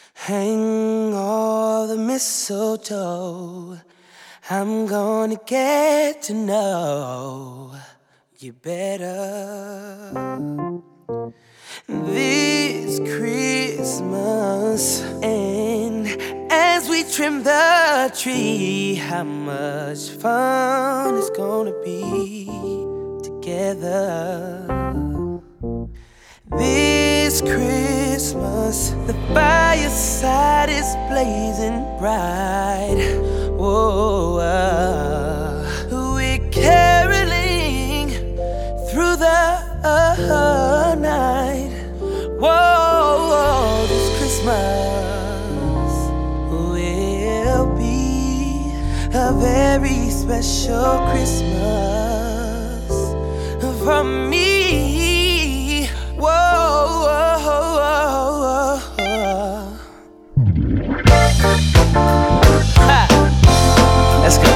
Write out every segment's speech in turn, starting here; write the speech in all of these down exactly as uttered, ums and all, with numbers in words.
Hang all the mistletoe. I'm gonna get to know you better this Christmas. And as we trim the tree, how much fun it's gonna be together. This Christmas, the fireside is blazing bright. Whoa, uh, we're caroling through the uh, night. Whoa, this Christmas will be a very special Christmas for me. Whoa, whoa, whoa, whoa. Ha. Let's go.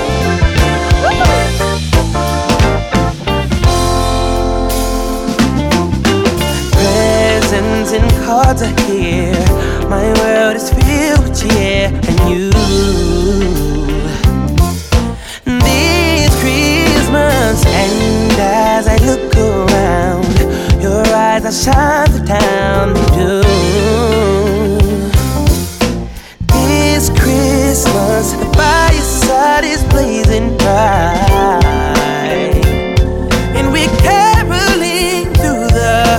Presents and cards are here. My world is filled with cheer and you. This Christmas, and as I look around, your eyes that shine the town, they do. This Christmas, the fireside is blazing bright, and we're caroling through the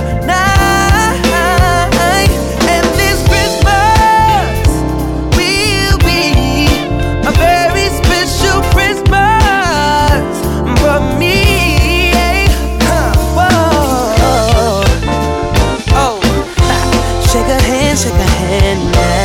night. And this Christmas will be a very special Christmas for me. Shake a hand, shake a hand now.